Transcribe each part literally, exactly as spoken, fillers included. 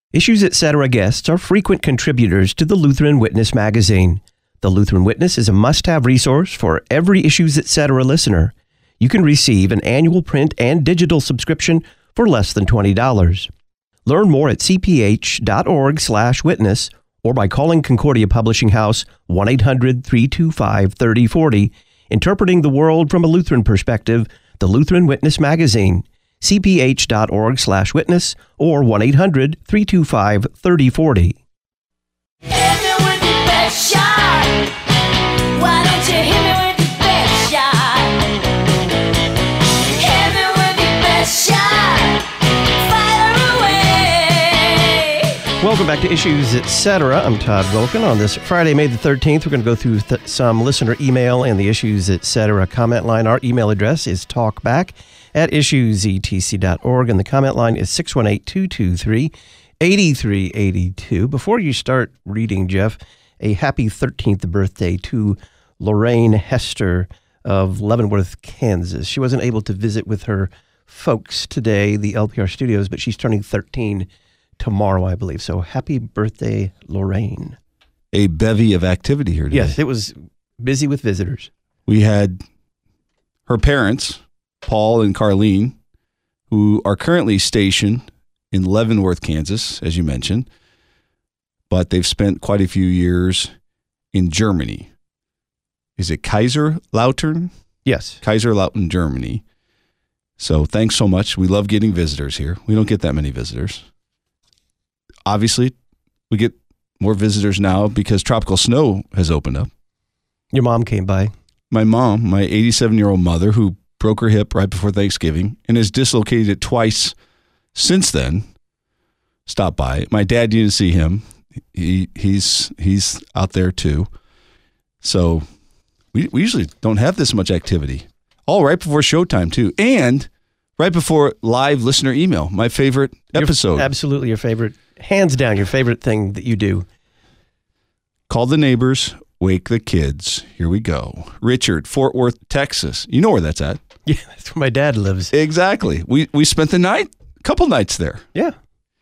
Issues Etc. guests are frequent contributors to the Lutheran Witness magazine. The Lutheran Witness is a must-have resource for every Issues Etc. listener. You can receive an annual print and digital subscription for less than twenty dollars. Learn more at c p h dot org slash witness or by calling Concordia Publishing House one eight hundred, three two five, three oh four oh. Interpreting the World from a Lutheran Perspective, the Lutheran Witness magazine. c p h dot org slash witness or one eight hundred, three two five, three oh four oh. Heaven with the best shot. Why don't you hit me with the best shot? Heaven with the best shot. Fire away. Welcome back to Issues Etc. I'm Todd Wilken. On this Friday, May the thirteenth, we're going to go through th- some listener email and the Issues Etc. comment line. Our email address is talkback at issues e t c dot org, and the comment line is six one eight, two two three, eight three eight two. Before you start reading, Jeff, a happy thirteenth birthday to Lorraine Hester of Leavenworth, Kansas. She wasn't able to visit with her folks today, the L P R studios, but she's turning thirteen tomorrow, I believe. So happy birthday, Lorraine. A bevy of activity here today. Yes, it was busy with visitors. We had her parents, Paul and Carlene, who are currently stationed in Leavenworth, Kansas, as you mentioned, but they've spent quite a few years in Germany. Is it Kaiserslautern? Yes. Kaiserslautern, Germany. So thanks so much. We love getting visitors here. We don't get that many visitors. Obviously, we get more visitors now because tropical snow has opened up. Your mom came by. My mom, my eighty-seven-year-old mother, who broke her hip right before Thanksgiving and has dislocated it twice since then, stopped by. My dad didn't see him. He he's he's out there too. So we we usually don't have this much activity. All right before showtime too. And right before live listener email, my favorite episode. Your, absolutely your favorite, hands down your favorite thing that you do. Call the neighbors, wake the kids. Here we go. Richard, Fort Worth, Texas. You know where that's at. Yeah, that's where my dad lives. Exactly. We we spent the night, a couple nights there. Yeah.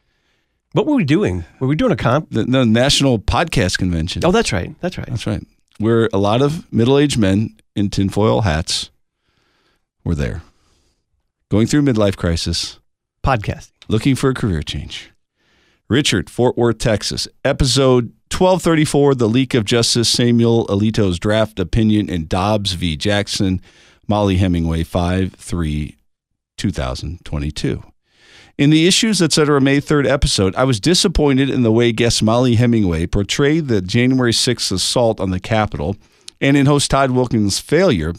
What were we doing? Were we doing a comp? The, the National Podcast Convention. Oh, that's right. That's right. That's right. Where a lot of middle-aged men in tinfoil hats were there. Going through midlife crisis. Podcasting. Looking for a career change. Richard, Fort Worth, Texas. Episode twelve thirty-four, The Leak of Justice Samuel Alito's Draft Opinion in Dobbs v. Jackson. Molly Hemingway, five three two thousand twenty-two. In the Issues Etc. May third episode, I was disappointed in the way guest Molly Hemingway portrayed the January sixth assault on the Capitol and in host Todd Wilken's failure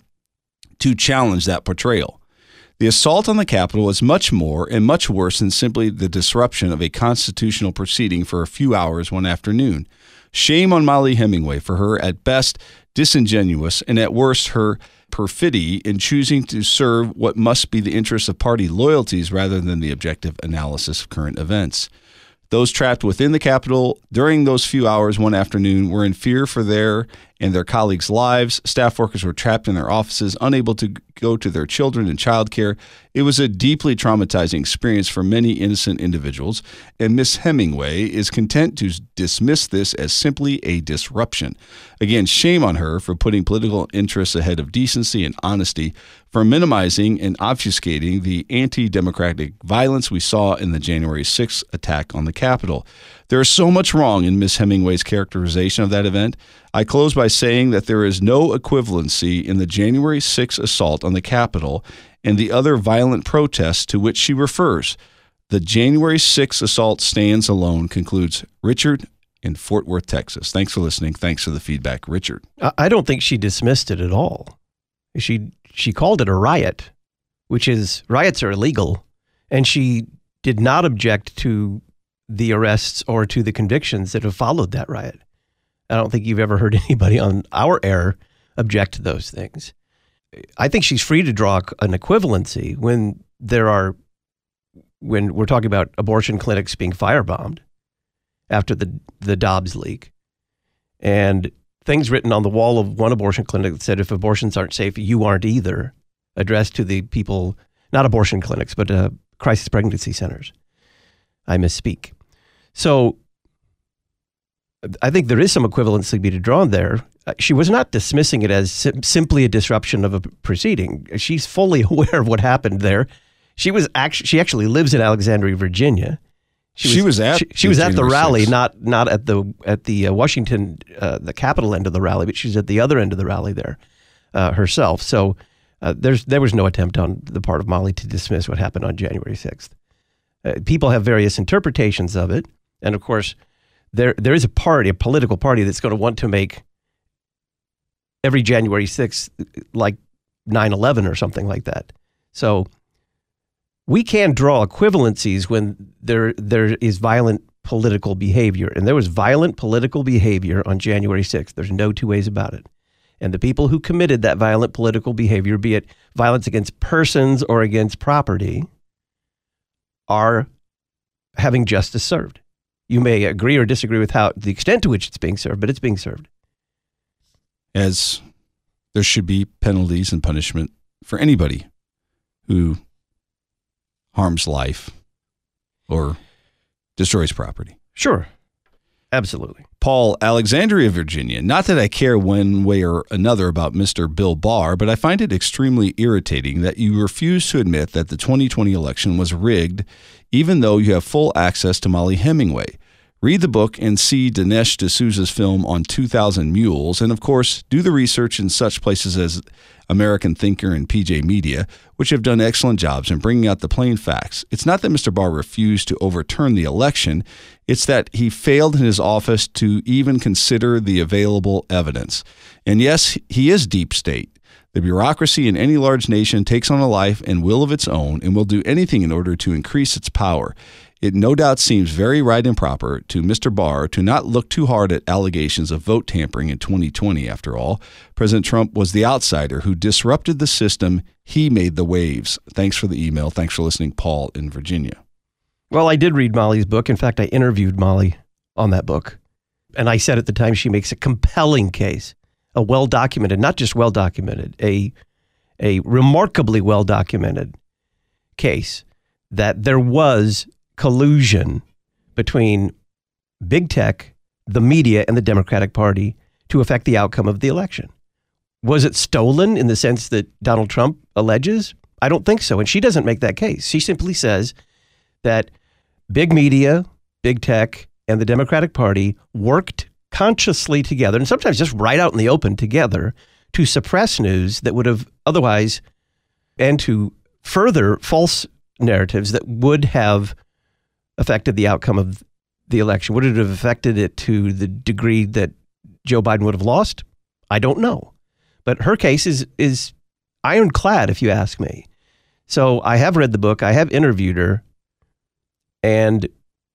to challenge that portrayal. The assault on the Capitol was much more and much worse than simply the disruption of a constitutional proceeding for a few hours one afternoon. Shame on Molly Hemingway for her, at best, disingenuous and at worst, her perfidy in choosing to serve what must be the interests of party loyalties rather than the objective analysis of current events. Those trapped within the Capitol during those few hours one afternoon were in fear for their and their colleagues' lives. Staff workers were trapped in their offices, unable to go to their children and childcare. It was a deeply traumatizing experience for many innocent individuals, and Miss Hemingway is content to dismiss this as simply a disruption. Again, shame on her for putting political interests ahead of decency and honesty, for minimizing and obfuscating the anti-democratic violence we saw in the January sixth attack on the Capitol. There is so much wrong in Miss Hemingway's characterization of that event. I close by saying that there is no equivalency in the January sixth assault on the Capitol and the other violent protests to which she refers. The January sixth assault stands alone, concludes Richard in Fort Worth, Texas. Thanks for listening. Thanks for the feedback, Richard. I don't think she dismissed it at all. She she called it a riot, which is, riots are illegal, and she did not object to the arrests or to the convictions that have followed that riot. I don't think you've ever heard anybody on our air object to those things. I think she's free to draw an equivalency when there are, when we're talking about abortion clinics being firebombed after the, the Dobbs leak, and things written on the wall of one abortion clinic that said, if abortions aren't safe, you aren't either, addressed to the people, not abortion clinics, but uh, crisis pregnancy centers. I misspeak. So I think there is some equivalency to be drawn there. Uh, She was not dismissing it as sim- simply a disruption of a proceeding. She's fully aware of what happened there. She was actually she actually lives in Alexandria, Virginia. She was at she, she the was at the January rally, sixth. not not at the at the uh, Washington uh, the Capitol end of the rally, but she's at the other end of the rally there uh, herself. So uh, there's there was no attempt on the part of Molly to dismiss what happened on January sixth. Uh, people have various interpretations of it, and of course, there there is a party, a political party, that's going to want to make every January sixth like nine eleven or something like that. So we can draw equivalencies when there there is violent political behavior, and there was violent political behavior on January sixth. There's no two ways about it. And the people who committed that violent political behavior, be it violence against persons or against property, are having justice served. You may agree or disagree with how the extent to which it's being served, but it's being served. As there should be penalties and punishment for anybody who harms life or destroys property. Sure. Absolutely. Paul, Alexandria, Virginia. Not that I care one way or another about Mister Bill Barr, but I find it extremely irritating that you refuse to admit that the twenty twenty election was rigged, even though you have full access to Molly Hemingway. Read the book and see Dinesh D'Souza's film on two thousand Mules, and of course, do the research in such places as American Thinker and P J Media, which have done excellent jobs in bringing out the plain facts. It's not that Mister Barr refused to overturn the election, it's that he failed in his office to even consider the available evidence. And yes, he is deep state. The bureaucracy in any large nation takes on a life and will of its own and will do anything in order to increase its power. It no doubt seems very right and proper to Mister Barr to not look too hard at allegations of vote tampering in twenty twenty, after all. President Trump was the outsider who disrupted the system. He made the waves. Thanks for the email. Thanks for listening, Paul in Virginia. Well, I did read Molly's book. In fact, I interviewed Molly on that book. And I said at the time she makes a compelling case, a well-documented, not just well-documented, a, a remarkably well-documented case that there was collusion between big tech, the media, and the Democratic Party to affect the outcome of the election. Was it stolen in the sense that Donald Trump alleges? I don't think so. And she doesn't make that case. She simply says that big media, big tech, and the Democratic Party worked consciously together, and sometimes just right out in the open together, to suppress news that would have otherwise, and to further false narratives that would have affected the outcome of the election. Would it have affected it to the degree that Joe Biden would have lost? I don't know. But her case is is ironclad, if you ask me. So I have read the book. I have interviewed her. And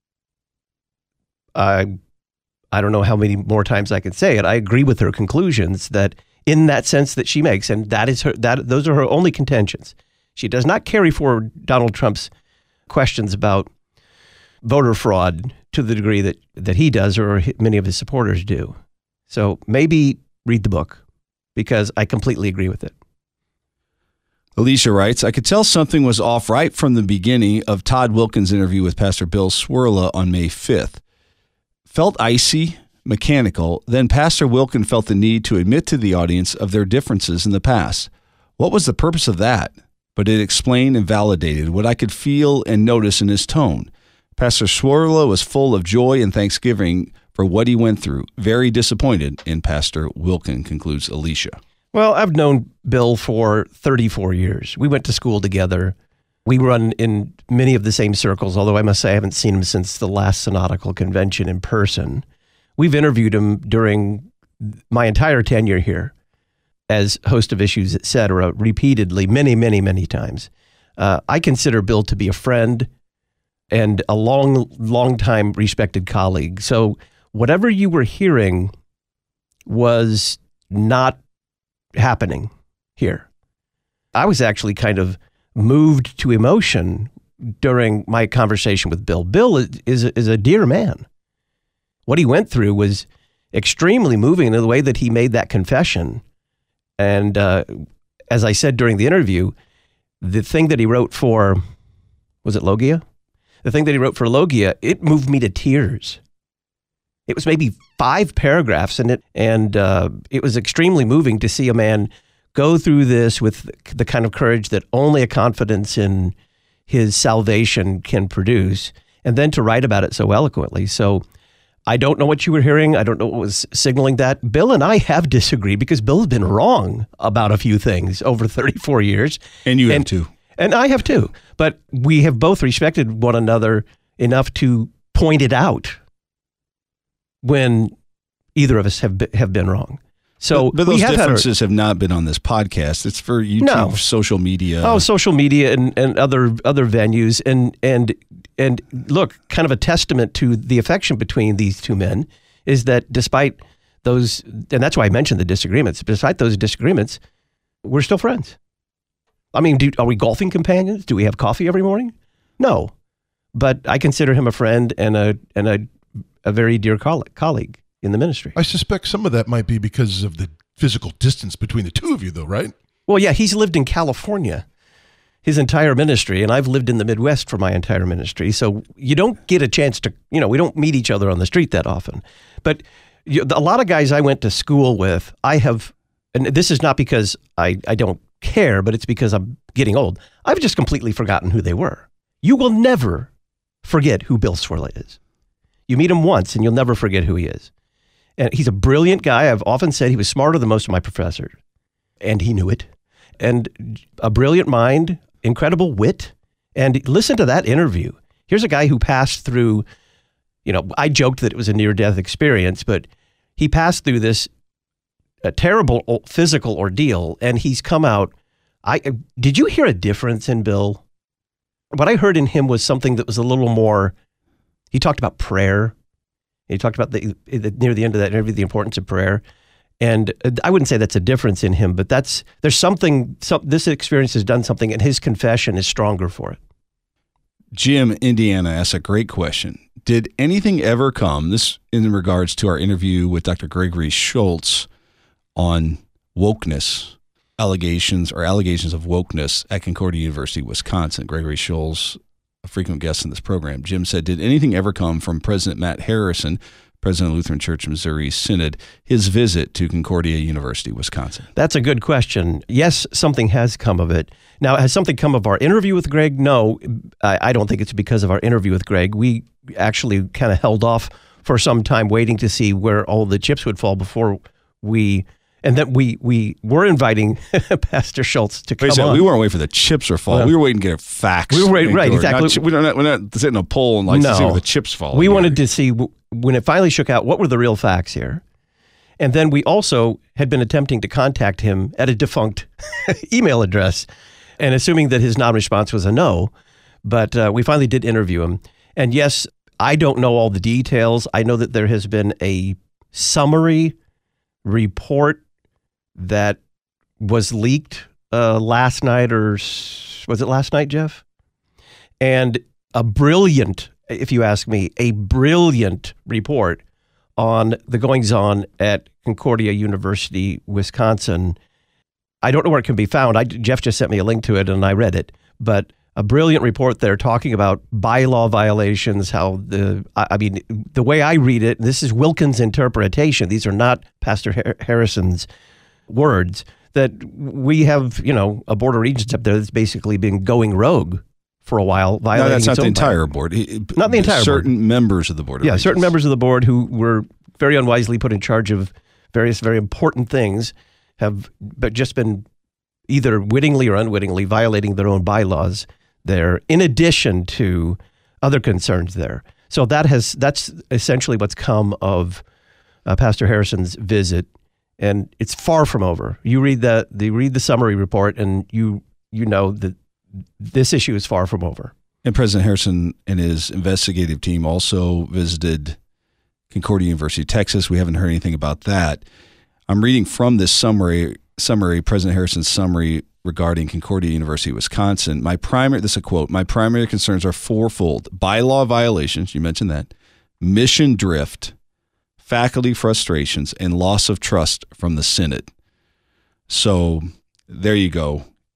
I, I don't know how many more times I can say it. I agree with her conclusions that in that sense that she makes, and that is her, that those are her only contentions. She does not carry forward Donald Trump's questions about voter fraud to the degree that, that he does or many of his supporters do. So maybe read the book, because I completely agree with it. Alicia writes, I could tell something was off right from the beginning of Todd Wilkins' interview with Pastor Bill Swirla on May fifth. Felt icy, mechanical, then Pastor Wilkin felt the need to admit to the audience of their differences in the past. What was the purpose of that? But it explained and validated what I could feel and notice in his tone. Pastor Swirla was full of joy and thanksgiving for what he went through. Very disappointed in Pastor Wilkin, concludes Alicia. Well, I've known Bill for thirty-four years. We went to school together. We run in many of the same circles, although I must say I haven't seen him since the last synodical convention in person. We've interviewed him during my entire tenure here as host of Issues, et cetera, repeatedly, many, many, many times. Uh, I consider Bill to be a friend and a long, long time respected colleague. So whatever you were hearing was not happening here. I was actually kind of moved to emotion during my conversation with Bill. Bill is, is, is a dear man. What he went through was extremely moving in the way that he made that confession. And uh, as I said during the interview, the thing that he wrote for, was it Logia? the thing that he wrote for Logia, it moved me to tears. It was maybe five paragraphs in it, and uh, it was extremely moving to see a man go through this with the kind of courage that only a confidence in his salvation can produce, and then to write about it so eloquently. So I don't know what you were hearing. I don't know what was signaling that. Bill and I have disagreed because Bill's been wrong about a few things over thirty-four years. And you have and, too. And I have too. But we have both respected one another enough to point it out when either of us have been, have been wrong. So but, but we those have differences have not been on this podcast. It's for YouTube, No. social media. Oh, social media and, and other other venues, and and and look, kind of a testament to the affection between these two men is that despite those, and that's why I mentioned the disagreements. Despite those disagreements, we're still friends. I mean, do, are we golfing companions? Do we have coffee every morning? No, but I consider him a friend and a and a a very dear coll- colleague in the ministry. I suspect some of that might be because of the physical distance between the two of you, though, right? Well, yeah, he's lived in California his entire ministry, and I've lived in the Midwest for my entire ministry. So you don't get a chance to, you know, we don't meet each other on the street that often. But you, a lot of guys I went to school with, I have, and this is not because I, I don't care, but it's because I'm getting old. I've just completely forgotten who they were. You will never forget who Bill Cwirla is. You meet him once, and you'll never forget who he is. And he's a brilliant guy. I've often said he was smarter than most of my professors, and he knew it. And a brilliant mind, incredible wit. And listen to that interview. Here's a guy who passed through, you know, I joked that it was a near-death experience, but he passed through this a terrible physical ordeal, and he's come out. I did you hear a difference in Bill? What I heard in him was something that was a little more, he talked about prayer. He talked about the, the near the end of that interview, the importance of prayer. And I wouldn't say that's a difference in him, but that's there's something, some, this experience has done something, and his confession is stronger for it. Jim, Indiana, asks a great question. Did anything ever come, this in regards to our interview with Doctor Gregory Schultz on wokeness, allegations or allegations of wokeness at Concordia University, Wisconsin? Gregory Schultz, a frequent guest in this program. Jim said, did anything ever come from President Matt Harrison, President of Lutheran Church Missouri Synod, his visit to Concordia University, Wisconsin? That's a good question. Yes, something has come of it. Now, has something come of our interview with Greg? No, I, I don't think it's because of our interview with Greg. We actually kind of held off for some time waiting to see where all the chips would fall before we... And then we we were inviting Pastor Schultz to come Basically, on. we weren't waiting for the chips to fall. No. We were waiting to get facts. We were waiting- right, We're exactly. Not, we're, not, we're not sitting in a poll and like to see where the chips fall. We wanted to see, w- when it finally shook out, what were the real facts here? And then we also had been attempting to contact him at a defunct email address, and assuming that his non-response was a no. But uh, we finally did interview him. And yes, I don't know all the details. I know that there has been a summary report that was leaked uh, last night, or s- was it last night, Jeff? And a brilliant, if you ask me, a brilliant report on the goings-on at Concordia University, Wisconsin. I don't know where it can be found. I, Jeff just sent me a link to it, and I read it. But a brilliant report there talking about bylaw violations, how the, I, I mean, the way I read it, and this is Wilkins' interpretation. These are not Pastor Har- Harrison's words, that we have, you know, a board of regents up there that's basically been going rogue for a while, No, violating that's not its the own entire board. He- Not the entire board. Certain members of the board. Of yeah, Regents. certain members of the board who were very unwisely put in charge of various very important things have but just been either wittingly or unwittingly violating their own bylaws there, in addition to other concerns there. So that has that's essentially what's come of uh, Pastor Harrison's visit, and it's far from over. You read the the read the summary report, and you you know that this issue is far from over. And President Harrison and his investigative team also visited Concordia University, Texas. We haven't heard anything about that. I'm reading from this summary, summary, President Harrison's summary regarding Concordia University, Wisconsin. My primary, this is a quote, my primary concerns are fourfold. Bylaw violations, you mentioned that, mission drift, faculty frustrations, and loss of trust from the Synod. So there you go.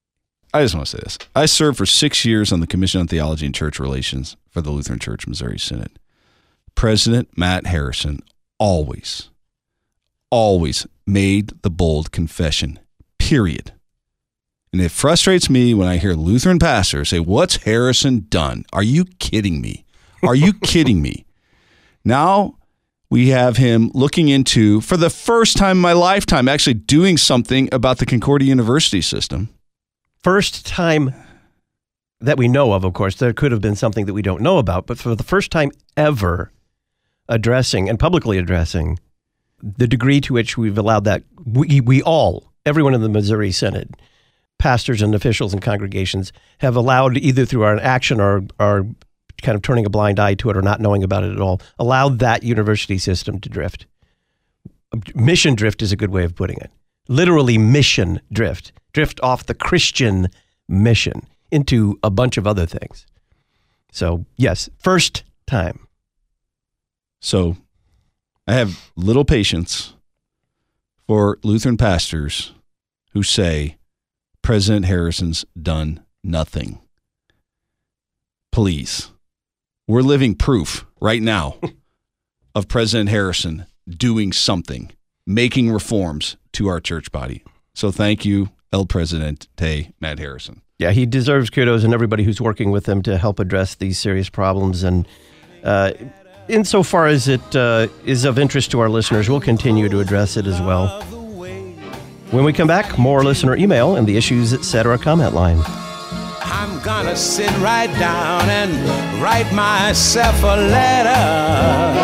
I just want to say this. I served for six years on the Commission on Theology and Church Relations for the Lutheran Church Missouri Synod. President Matt Harrison always, always made the bold confession, period. And it frustrates me when I hear Lutheran pastors say, "What's Harrison done? Are you kidding me? Are you kidding me?" Now we have him looking into, for the first time in my lifetime, actually doing something about the Concordia University system. First time that we know of, of course. There could have been something that we don't know about, but for the first time ever, addressing and publicly addressing the degree to which we've allowed that, we, we all, everyone in the Missouri Synod, pastors and officials and congregations, have allowed, either through our action or our kind of turning a blind eye to it or not knowing about it at all, allowed that university system to drift. Mission drift is a good way of putting it. Literally mission drift. Drift off the Christian mission into a bunch of other things. So, yes, first time. So I have little patience for Lutheran pastors who say President Harrison's done nothing. Please. We're living proof right now of President Harrison doing something, making reforms to our church body. So thank you, El Presidente Matt Harrison. Yeah, he deserves kudos, and everybody who's working with him to help address these serious problems. And uh, insofar as it uh, is of interest to our listeners, we'll continue to address it as well. When we come back, more listener email and the Issues Etc. comment line. I'm gonna sit right down and write myself a letter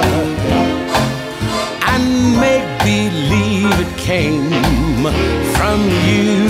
and make believe it came from you.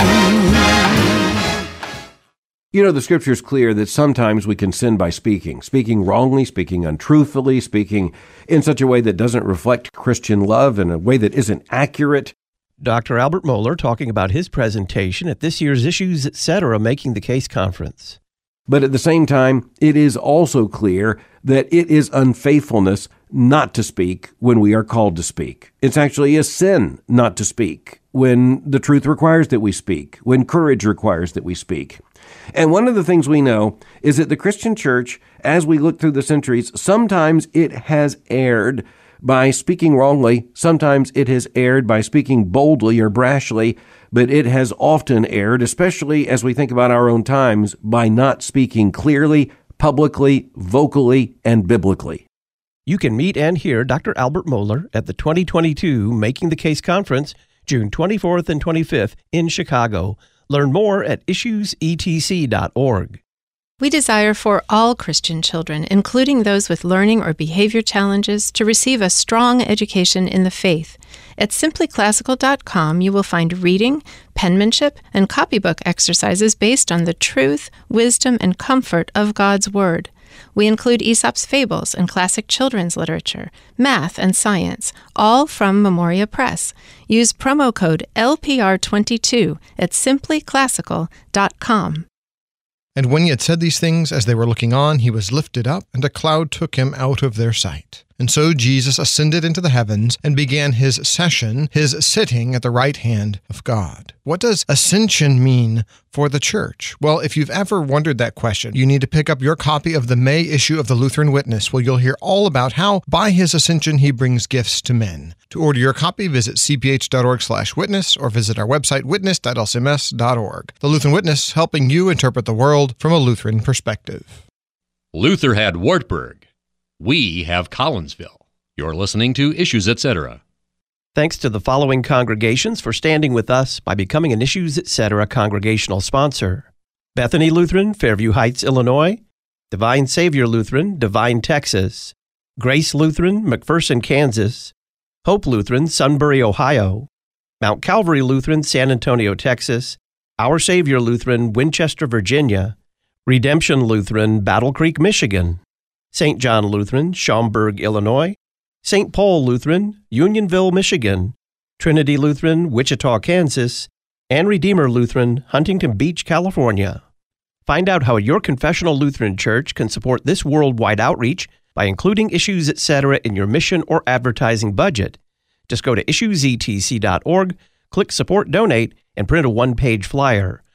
You know, the scripture is clear that sometimes we can sin by speaking, speaking wrongly, speaking untruthfully, speaking in such a way that doesn't reflect Christian love, in a way that isn't accurate. Doctor Albert Mohler talking about his presentation at this year's Issues Etc. Making the Case Conference. But at the same time, it is also clear that it is unfaithfulness not to speak when we are called to speak. It's actually a sin not to speak when the truth requires that we speak, when courage requires that we speak. And one of the things we know is that the Christian church, as we look through the centuries, sometimes it has erred by speaking wrongly. Sometimes it has erred by speaking boldly or brashly, but it has often erred, especially as we think about our own times, by not speaking clearly, publicly, vocally, and biblically. You can meet and hear Doctor Albert Mohler at the twenty twenty-two Making the Case Conference, June twenty-fourth and twenty-fifth in Chicago. Learn more at issues e t c dot org. We desire for all Christian children, including those with learning or behavior challenges, to receive a strong education in the faith. At simply classical dot com, you will find reading, penmanship, and copybook exercises based on the truth, wisdom, and comfort of God's Word. We include Aesop's Fables and classic children's literature, math and science, all from Memoria Press. Use promo code L P R twenty-two at simply classical dot com. And when he had said these things, as they were looking on, he was lifted up, and a cloud took him out of their sight. And so Jesus ascended into the heavens and began his session, his sitting at the right hand of God. What does ascension mean for the church? Well, if you've ever wondered that question, you need to pick up your copy of the May issue of the Lutheran Witness, where you'll hear all about how, by his ascension, he brings gifts to men. To order your copy, visit c p h dot org slash witness or visit our website, witness dot l c m s dot org. The Lutheran Witness, helping you interpret the world from a Lutheran perspective. Luther had Wartburg. We have Collinsville. You're listening to Issues Etc. Thanks to the following congregations for standing with us by becoming an Issues Etc. congregational sponsor: Bethany Lutheran, Fairview Heights, Illinois; Divine Savior Lutheran, Divine, Texas; Grace Lutheran, McPherson, Kansas; Hope Lutheran, Sunbury, Ohio; Mount Calvary Lutheran, San Antonio, Texas; Our Savior Lutheran, Winchester, Virginia; Redemption Lutheran, Battle Creek, Michigan; Saint John Lutheran, Schaumburg, Illinois; Saint Paul Lutheran, Unionville, Michigan; Trinity Lutheran, Wichita, Kansas; and Redeemer Lutheran, Huntington Beach, California. Find out how your confessional Lutheran church can support this worldwide outreach by including Issues Etc. in your mission or advertising budget. Just go to issues e t c dot org, click Support Donate, and print a one-page flyer.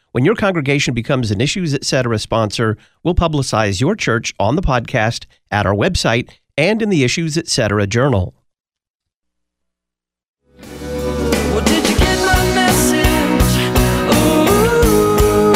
When your congregation becomes an Issues Etc. sponsor, we'll publicize your church on the podcast, at our website, and in the Issues Etc. journal. Well, did you get my message? Ooh,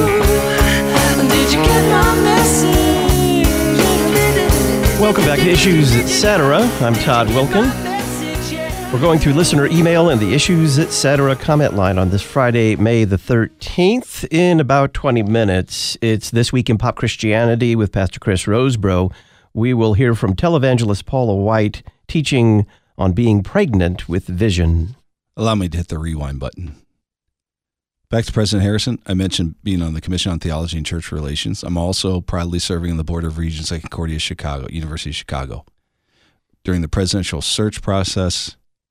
did you get my message? Welcome back to Issues Etc. I'm Todd Wilkin. We're going through listener email and the Issues Etc. comment line on this Friday, May the thirteenth. In about twenty minutes, it's This Week in Pop Christianity with Pastor Chris Rosebrough. We will hear from televangelist Paula White teaching on being pregnant with vision. Allow me to hit the rewind button. Back to President Harrison. I mentioned being on the Commission on Theology and Church Relations. I'm also proudly serving on the Board of Regents at Concordia Chicago, University of Chicago. During the presidential search process,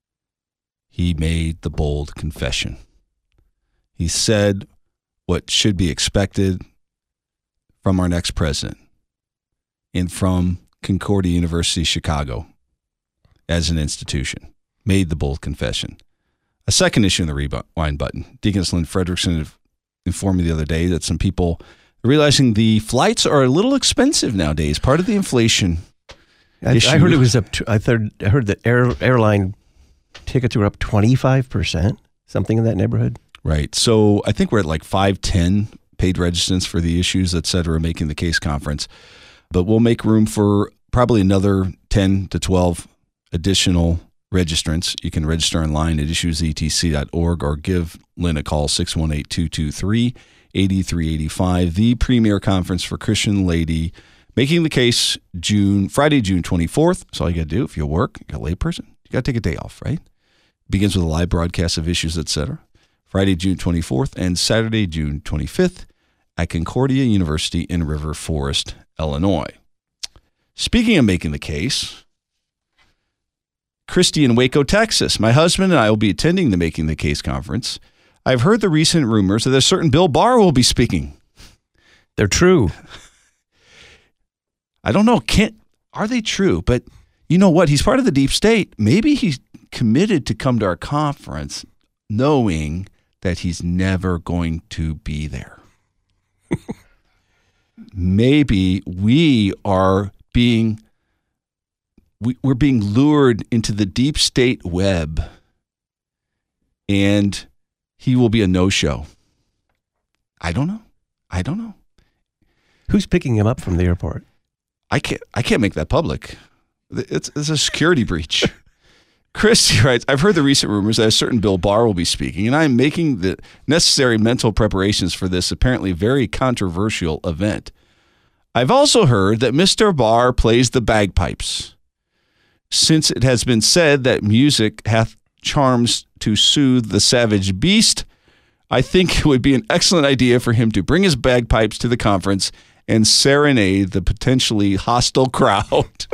he made the bold confession. He said what should be expected from our next president and from Concordia University, Chicago, as an institution. Made the bold confession. A second issue in the rewind button. Deaconess Lynn Fredrickson informed me the other day that some people are realizing the flights are a little expensive nowadays. Part of the inflation I, issue. I heard it was up to, I heard, I heard that air, airline tickets were up twenty-five percent, something in that neighborhood. Right. So I think we're at like five ten paid registrants for the Issues, et cetera, Making the Case conference. But we'll make room for probably another ten to twelve additional registrants. You can register online at issues e t c dot org or give Lynn a call, six one eight, two two three, eight three eight five. The premier conference for Christian Lady, Making the Case, June Friday, June twenty-fourth. That's all you got to do. If you work, you're a layperson, you got to take a day off, right? Begins with a live broadcast of Issues, et cetera. Friday, June twenty-fourth, and Saturday, June twenty-fifth at Concordia University in River Forest, Illinois. Speaking of Making the Case, Christy in Waco, Texas. My husband and I will be attending the Making the Case conference. I've heard the recent rumors that a certain Bill Barr will be speaking. They're true. I don't know. Can't, are they true? But you know what? He's part of the deep state. Maybe he's committed to come to our conference knowing that he's never going to be there. Maybe we are being we, we're being lured into the deep state web, and he will be a no-show. I don't know. I don't know. Who's picking him up from the airport? I can't. I can't make that public. It's, it's a security breach. Christy writes, I've heard the recent rumors that a certain Bill Barr will be speaking, and I am making the necessary mental preparations for this apparently very controversial event. I've also heard that Mister Barr plays the bagpipes. Since it has been said that music hath charms to soothe the savage beast, I think it would be an excellent idea for him to bring his bagpipes to the conference and serenade the potentially hostile crowd.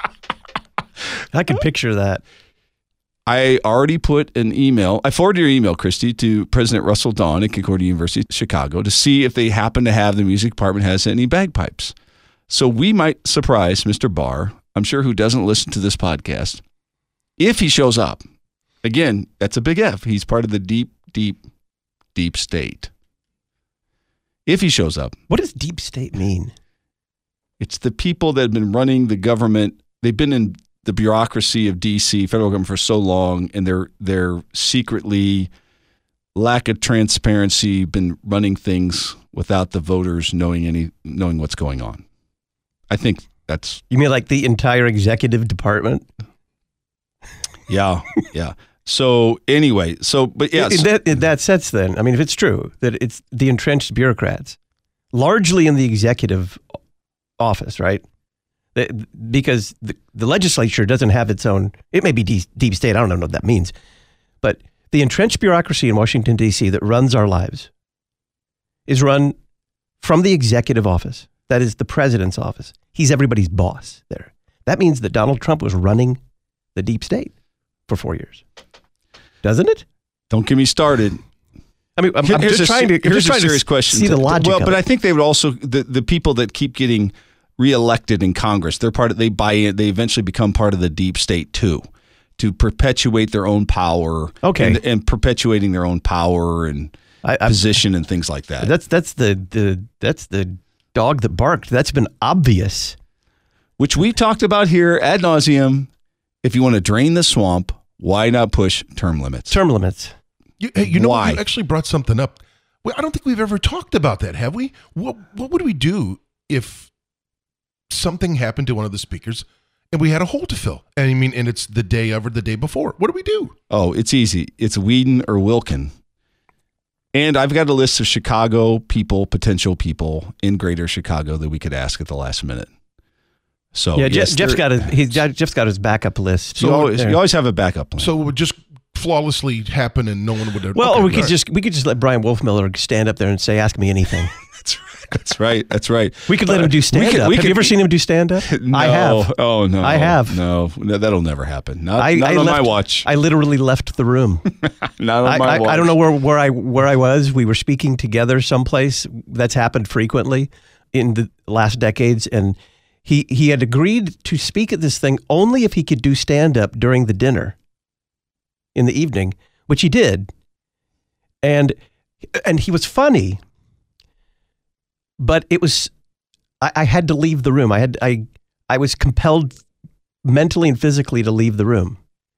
I can picture that. I already put an email. I forwarded your email, Christy, to President Russell Dawn at Concordia University, Chicago, to see if they happen to have the music department has any bagpipes. So we might surprise Mister Barr, I'm sure, who doesn't listen to this podcast, if he shows up. Again, that's a big F. He's part of the deep, deep, deep state. If he shows up. What does deep state mean? It's the people that have been running the government. They've been in the bureaucracy of D C, federal government, for so long, and they're they're secretly, lack of transparency, been running things without the voters knowing any knowing what's going on. I think that's. You mean like the entire executive department? Yeah, yeah. So anyway, so but yeah, in, in that in that sense, then, I mean, if it's true that it's the entrenched bureaucrats, largely in the executive office, right? Because the, the legislature doesn't have its own, it may be deep, deep state, I don't know what that means, but the entrenched bureaucracy in Washington, D C that runs our lives is run from the executive office. That is the president's office. He's everybody's boss there. That means that Donald Trump was running the deep state for four years. Doesn't it? Don't get me started. I mean, I'm, I'm here's just a, trying to, I'm here's just a trying serious to question. see the logic Well, of but it. I think they would also, the, the people that keep getting reelected in Congress, they're part of, they buy in, they eventually become part of the deep state too, to perpetuate their own power. Okay. And, and perpetuating their own power and, I, I, position and things like that. That's that's the, the that's the dog that barked. That's been obvious. Which we talked about here ad nauseum. If you want to drain the swamp, why not push term limits? Term limits. You, hey, you know Why? what? You actually brought something up. Well, I don't think we've ever talked about that, have we? What What would we do if something happened to one of the speakers and we had a hole to fill? And I mean, and it's the day of or the day before. What do we do? Oh, it's easy. It's Whedon or Wilkin. And I've got a list of Chicago people, potential people in greater Chicago that we could ask at the last minute. So yeah, yes, Jeff, Jeff's there- got a, he's got, Jeff's got his backup list. you, always, There. you always have a backup plan. So it would just flawlessly happen and no one would. Well, okay, or we could all right. just we could just let Brian Wolfmiller stand up there and say, "Ask me anything." that's right. That's right. That's right. We could let him do stand could- up. we Have could- you ever seen him do stand up? No. I have. Oh no. I have. No, no that'll never happen. Not, I, not I on left, my watch. I literally left the room. not on I, my I, watch. I don't know where, where I where I was. We were speaking together someplace. That's happened frequently in the last decades, and he he had agreed to speak at this thing only if he could do stand up during the dinner in the evening, which he did, and and he was funny, but it was I, I had to leave the room. I had I I was compelled mentally and physically to leave the room.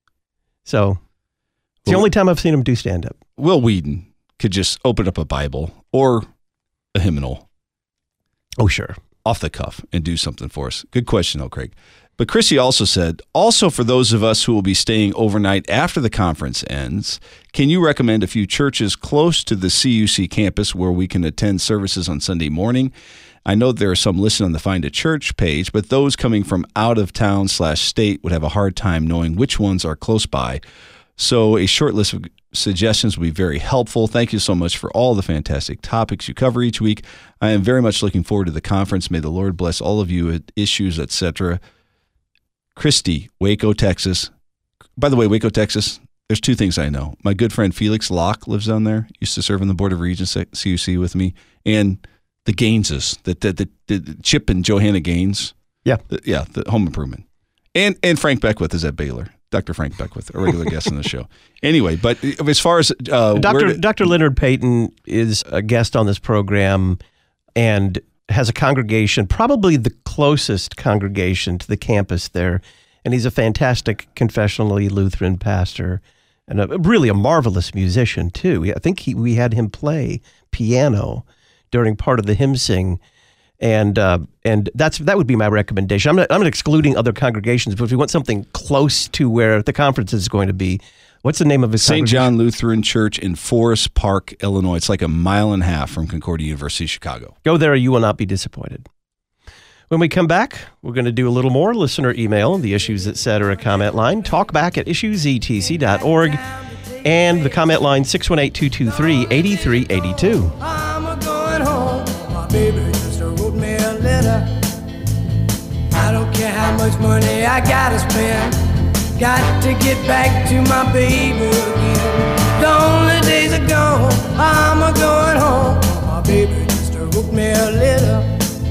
So it's the Well, only time I've seen him do stand up. Will Whedon could just open up a Bible or a hymnal Oh, sure. off the cuff and do something for us. Good question, though, Craig. But Chrissy also said, also for those of us who will be staying overnight after the conference ends, can you recommend a few churches close to the C U C campus where we can attend services on Sunday morning? I know there are some listed on the Find a Church page, but those coming from out of town slash state would have a hard time knowing which ones are close by. So a short list of suggestions would be very helpful. Thank you so much for all the fantastic topics you cover each week. I am very much looking forward to the conference. May the Lord bless all of you at Issues, et cetera. Christy, Waco, Texas. By the way, Waco, Texas, there's two things I know. My good friend Felix Locke lives down there, used to serve on the Board of Regents at C U C with me, and the Gaineses, the, the, the, the Chip and Johanna Gaines. Yeah. The, yeah, the home improvement. And and Frank Beckwith is at Baylor. Doctor Frank Beckwith, a regular guest on the show. Anyway, but as far as uh, Doctor where to- Doctor Leonard Payton is a guest on this program and has a congregation, probably the closest congregation to the campus there. And he's a fantastic confessionally Lutheran pastor and a, really a marvelous musician, too. I think he, we had him play piano during part of the hymn sing. And uh, and that's that would be my recommendation. I'm not I'm not excluding other congregations, but if you want something close to where the conference is going to be, what's the name of his Saint congregation? John Lutheran Church in Forest Park, Illinois. It's like a mile and a half from Concordia University, Chicago. Go there, you will not be disappointed. When we come back, we're going to do a little more listener email, the Issues et cetera comment line, talk back at issues e t c dot org, and the comment line six one eight, two two three, eight three eight two. I'm a going home. My baby just wrote me a letter. I don't care how much money I gotta spend. Got to get back to my baby again. The only days are gone. I'm a going home. My baby just wrote me a letter.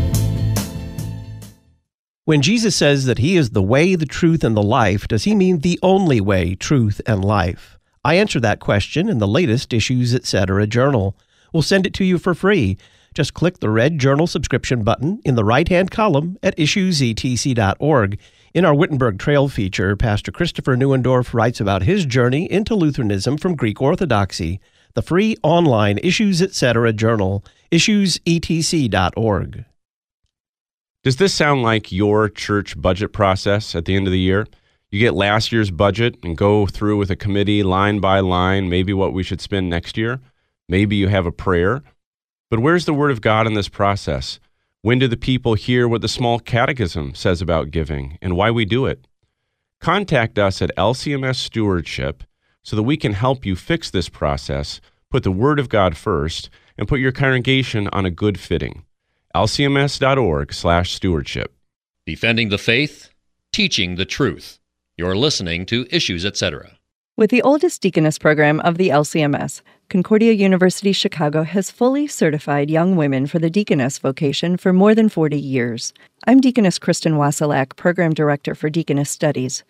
When Jesus says that he is the way, the truth, and the life, does he mean the only way, truth, and life? I answer that question in the latest Issues et cetera journal. We'll send it to you for free. Just click the red journal subscription button in the right-hand column at issues e t c dot org. In our Wittenberg Trail feature, Pastor Christopher Neuendorf writes about his journey into Lutheranism from Greek Orthodoxy. The free online Issues et cetera journal, issues e t c dot org. Does this sound like your church budget process at the end of the year? You get last year's budget and go through with a committee line by line, maybe what we should spend next year. Maybe you have a prayer. But where's the Word of God in this process? When do the people hear what the small catechism says about giving and why we do it? Contact us at L C M S Stewardship so that we can help you fix this process, put the Word of God first, and put your congregation on a good footing. L C M S dot org slash stewardship. Defending the faith, teaching the truth. You're listening to Issues et cetera. With the oldest deaconess program of the L C M S, Concordia University Chicago has fully certified young women for the deaconess vocation for more than forty years. I'm Deaconess Kristen Wasilak, Program Director for Deaconess Studies.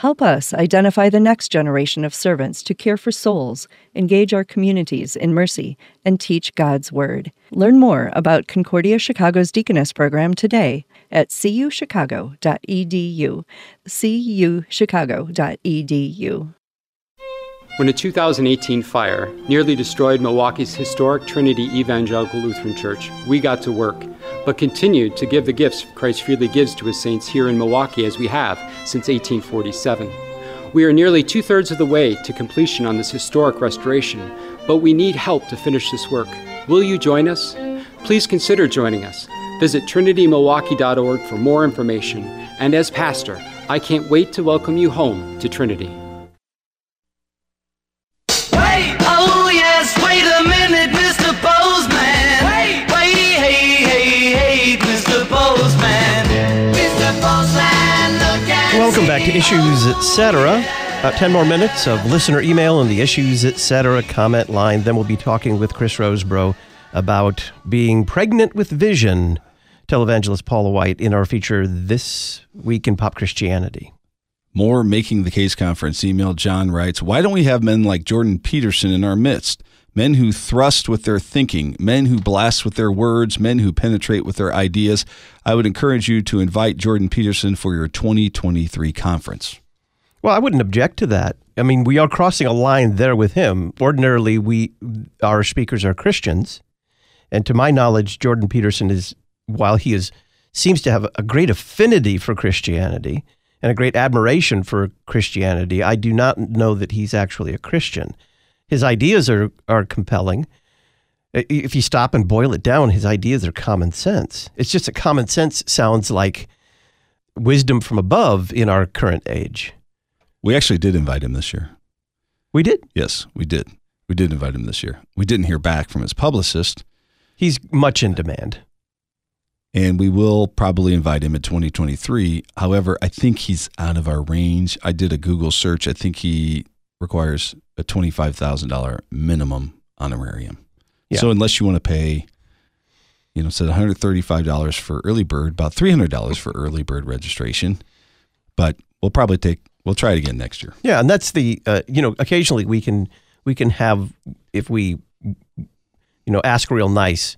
Help us identify the next generation of servants to care for souls, engage our communities in mercy, and teach God's Word. Learn more about Concordia Chicago's Deaconess Program today at c u chicago dot e d u, c u chicago dot e d u. When a two thousand eighteen fire nearly destroyed Milwaukee's historic Trinity Evangelical Lutheran Church, we got to work, but continued to give the gifts Christ freely gives to his saints here in Milwaukee as we have since eighteen forty-seven. We are nearly two-thirds of the way to completion on this historic restoration, but we need help to finish this work. Will you join us? Please consider joining us. Visit trinity milwaukee dot org for more information. And as pastor, I can't wait to welcome you home to Trinity. Wait, oh yes, wait a minute, Mister Postman. Wait, wait, hey, hey, hey, Mister Postman. Mister Postman, look at Welcome back to Issues Etc. About ten more minutes of listener email and the Issues Etc. comment line. Then we'll be talking with Chris Rosebrough about being pregnant with vision. Televangelist Paula White in our feature This Week in Pop Christianity. More Making the Case conference email. John writes, why don't we have men like Jordan Peterson in our midst? Men who thrust with their thinking, men who blast with their words, men who penetrate with their ideas. I would encourage you to invite Jordan Peterson for your twenty twenty-three conference. Well, I wouldn't object to that. I mean, we are crossing a line there with him. Ordinarily, we our speakers are Christians. And to my knowledge, Jordan Peterson is, while he is seems to have a great affinity for Christianity and a great admiration for Christianity, I do not know that he's actually a Christian. His ideas are, are compelling. If you stop and boil it down, his ideas are common sense. It's just that common sense sounds like wisdom from above in our current age. We actually did invite him this year. We did? Yes, we did. We did invite him this year. We didn't hear back from his publicist. He's much in demand. And we will probably invite him in twenty twenty-three. However, I think he's out of our range. I did a Google search. I think he requires a twenty-five thousand dollars minimum honorarium. Yeah. So unless you want to pay, you know, instead of one hundred thirty-five dollars for early bird, about three hundred dollars for early bird registration. But we'll probably take, we'll try it again next year. Yeah, and that's the, uh, you know, occasionally we can, we can have, if we, you know, ask real nice,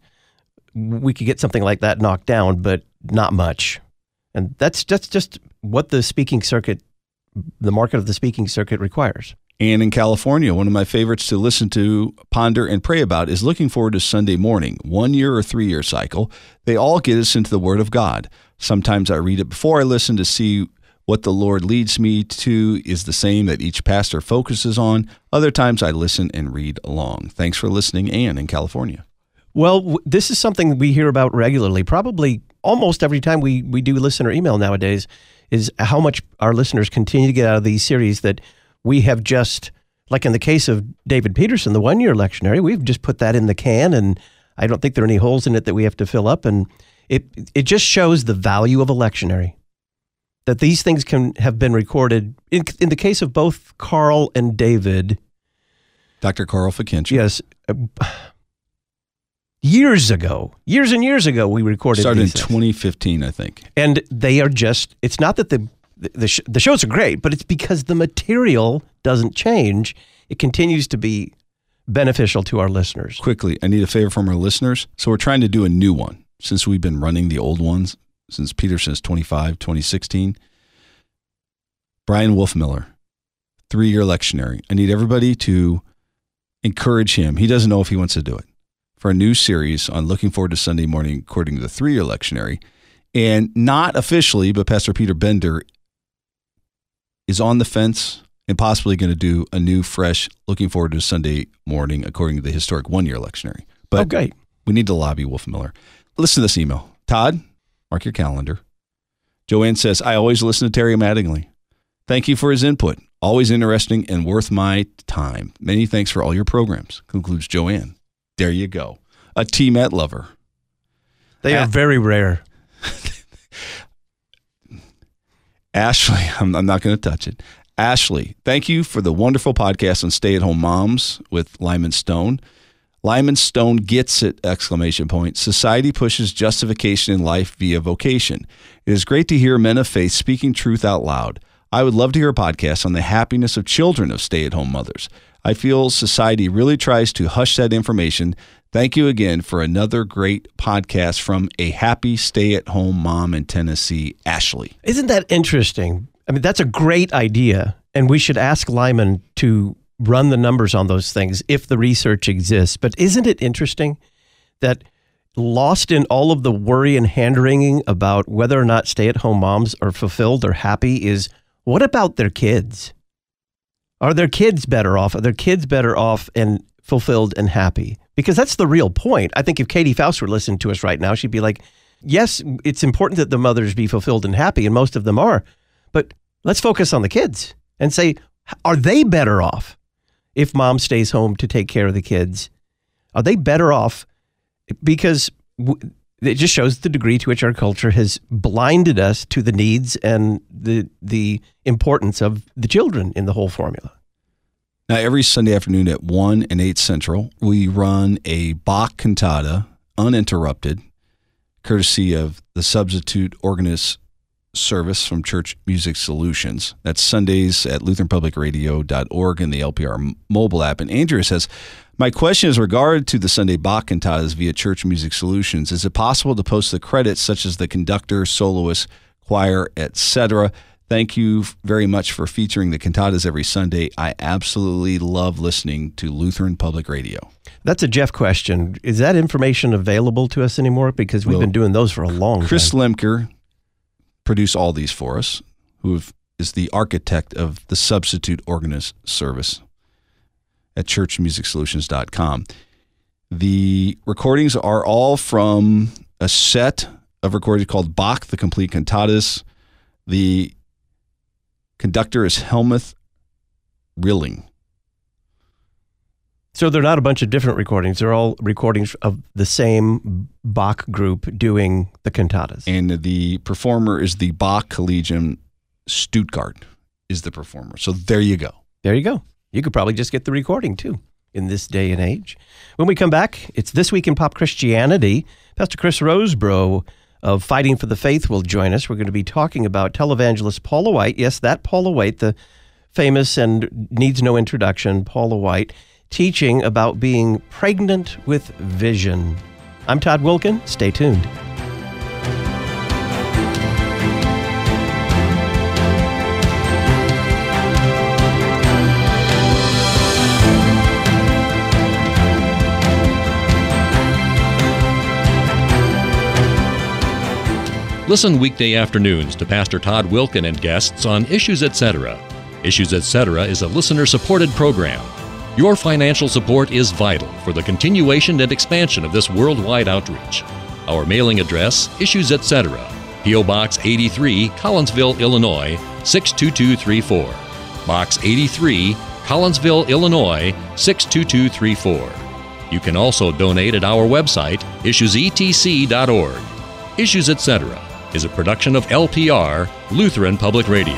we could get something like that knocked down, but not much. And that's that's just what the speaking circuit, the market of the speaking circuit requires. And in California, one of my favorites to listen to, ponder, and pray about is Looking Forward to Sunday Morning, one year or three year cycle. They all get us into the Word of God. Sometimes I read it before I listen to see what the Lord leads me to is the same that each pastor focuses on. Other times I listen and read along. Thanks for listening, Ann in California. Well, w- this is something we hear about regularly, probably almost every time we, we do listener email nowadays, is how much our listeners continue to get out of these series that we have just, like in the case of David Peterson, the one-year lectionary, we've just put that in the can, and I don't think there are any holes in it that we have to fill up, and it it just shows the value of a lectionary, that these things can have been recorded. In, in the case of both Carl and David. Doctor Carl Fikentra. Yes. Uh, Years ago, years and years ago, we recorded Started these in things. twenty fifteen, I think. And they are just, it's not that the the, sh- the shows are great, but it's because the material doesn't change. It continues to be beneficial to our listeners. Quickly, I need a favor from our listeners. So we're trying to do a new one since we've been running the old ones since Peterson's twenty-five, twenty sixteen. Brian Wolfmiller, three-year lectionary. I need everybody to encourage him. He doesn't know if he wants to do it. For a new series on Looking Forward to Sunday Morning, according to the three-year lectionary. And not officially, but Pastor Peter Bender is on the fence and possibly going to do a new, fresh Looking Forward to Sunday Morning, according to the historic one-year lectionary. But oh, great. We need to lobby Wolfmiller. Listen to this email. Todd, mark your calendar. Joanne says, I always listen to Terry Mattingly. Thank you for his input. Always interesting and worth my time. Many thanks for all your programs, concludes Joanne. There you go. A T-Met lover. They are very rare. Ashley, I'm, I'm not going to touch it. Ashley, thank you for the wonderful podcast on stay-at-home moms with Lyman Stone. Lyman Stone gets it, exclamation point. Society pushes justification in life via vocation. It is great to hear men of faith speaking truth out loud. I would love to hear a podcast on the happiness of children of stay-at-home mothers. I feel society really tries to hush that information. Thank you again for another great podcast from a happy stay-at-home mom in Tennessee, Ashley. Isn't that interesting? I mean, that's a great idea, and we should ask Lyman to run the numbers on those things if the research exists. But isn't it interesting that lost in all of the worry and hand-wringing about whether or not stay-at-home moms are fulfilled or happy is, what about their kids? Are their kids better off? Are their kids better off and fulfilled and happy? Because that's the real point. I think if Katie Faust were listening to us right now, she'd be like, yes, it's important that the mothers be fulfilled and happy, and most of them are. But let's focus on the kids and say, are they better off if mom stays home to take care of the kids? Are they better off? Because it just shows the degree to which our culture has blinded us to the needs and the the importance of the children in the whole formula. Now, every Sunday afternoon at one and eight Central, we run a Bach cantata, uninterrupted, courtesy of the Substitute Organist service from Church Music Solutions. That's Sundays at Lutheran Public Radio dot org and the L P R mobile app. And Andrea says, my question is regarding to the Sunday Bach cantatas via Church Music Solutions. Is it possible to post the credits such as the conductor, soloist, choir, et cetera? Thank you very much for featuring the cantatas every Sunday. I absolutely love listening to Lutheran Public Radio. That's a Jeff question. Is that information available to us anymore? Because we've Well, been doing those for a long Chris time. Lemker produced all these for us, who is the architect of the Substitute Organist service at church music solutions dot com. The recordings are all from a set of recordings called Bach, the Complete Cantatas. The conductor is Helmuth Rilling. So they're not a bunch of different recordings. They're all recordings of the same Bach group doing the cantatas. And the performer is the Bach Collegium Stuttgart is the performer. So there you go. There you go. You could probably just get the recording, too, in this day and age. When we come back, it's This Week in Pop Christianity. Pastor Chris Rosebrough of Fighting for the Faith will join us. We're going to be talking about televangelist Paula White. Yes, that Paula White, the famous and needs no introduction Paula White, teaching about being pregnant with vision. I'm Todd Wilkin. Stay tuned. Listen weekday afternoons to Pastor Todd Wilkin and guests on Issues Etc. Issues Etc. is a listener-supported program. Your financial support is vital for the continuation and expansion of this worldwide outreach. Our mailing address, Issues Etc., P O. Box eighty-three, Collinsville, Illinois, six two two three four. Box eighty-three, Collinsville, Illinois, six two two three four. You can also donate at our website, issues e t c dot org. Issues Etc. is a production of L P R, Lutheran Public Radio.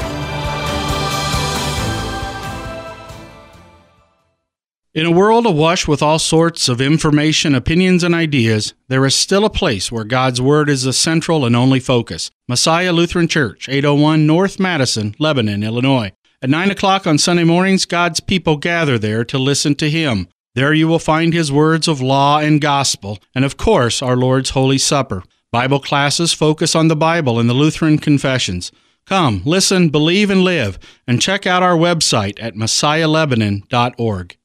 In a world awash with all sorts of information, opinions, and ideas, there is still a place where God's Word is the central and only focus. Messiah Lutheran Church, eight oh one North Madison, Lebanon, Illinois. At nine o'clock on Sunday mornings, God's people gather there to listen to Him. There you will find His words of law and gospel, and of course, our Lord's Holy Supper. Bible classes focus on the Bible and the Lutheran confessions. Come, listen, believe, and live, and check out our website at messiah lebanon dot org.